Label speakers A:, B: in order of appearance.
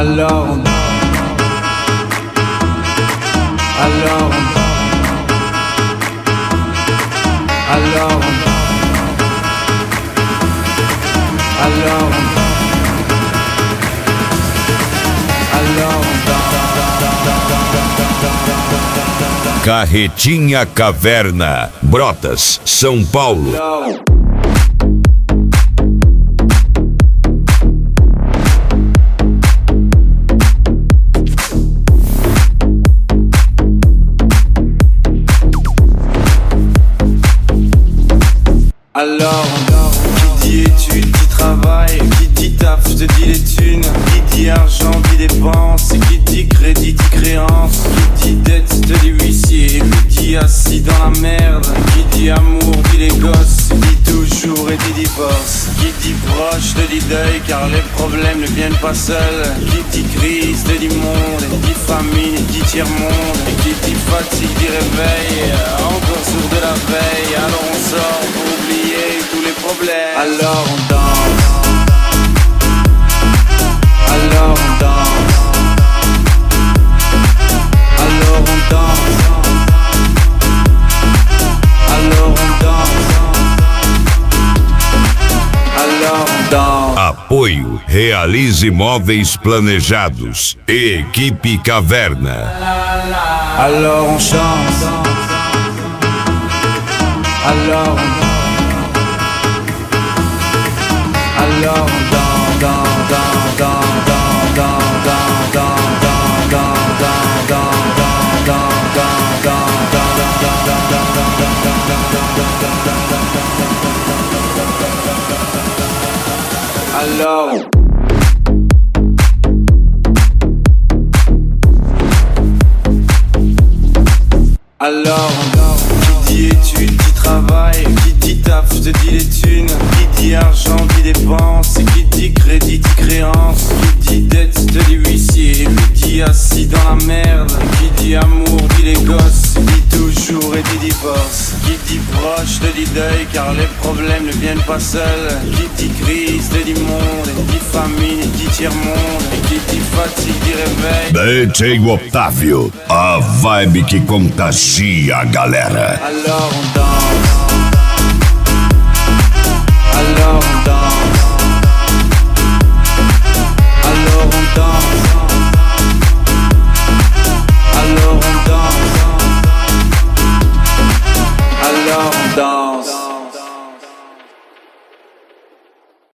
A: Alors on danse. Alors on danse. Alors on danse. Alors on danse. Alors on danse.
B: Carretinha Caverna, Brotas, São Paulo.
A: Alors on dort. Qui dit études, dit travail, qui dit taf, je te dis les thunes. Qui dit argent, dit dépenses. Qui dit crédit, dit créance. Qui dit dette, je te dis huissier. Qui dit assis dans la merde. Qui dit amour, dit les gosses. Dit toujours et dit divorce. Qui dit proche, te dit deuil, car les problèmes ne viennent pas seuls. Qui dit crise, te dit monde. Qui dit famine, dit tiers-monde. Et qui dit fatigue, dit réveil. Encore sourd de la veille. Alors on sort pour oublier tous les problèmes. Alors on danse. Alors on danse. Alors on danse. Alors on danse. Alors on danse.
B: Apoio Realize Imóveis Planejados e Equipe Caverna.
A: Alors on chante. Alors on danse. Alors on danse, danse, danse, danse, danse, danse, danse, danse, danse, alors alors qui dit études, dit travail, qui dit taf, je te dis les thunes. Qui dit argent, dit dépenses. Qui dit crédit, dit créance. Qui dit dette, je te dis huissier. Qui dit assis dans la merde. Qui dit amour, dit les gosses. Dit toujours et dit divorce. Qui dit proche, te dit deuil, car les problèmes ne viennent pas seuls. Qui dit crise, te dit monde. Qui dit famine, dit tiers-monde. Et qui dit fatigue, dit réveil.
C: DJ Otávio, a vibe que contagia a galera.
A: Alors on danse. Alors on danse. Alors on danse. Alors on danse. Alors on danse.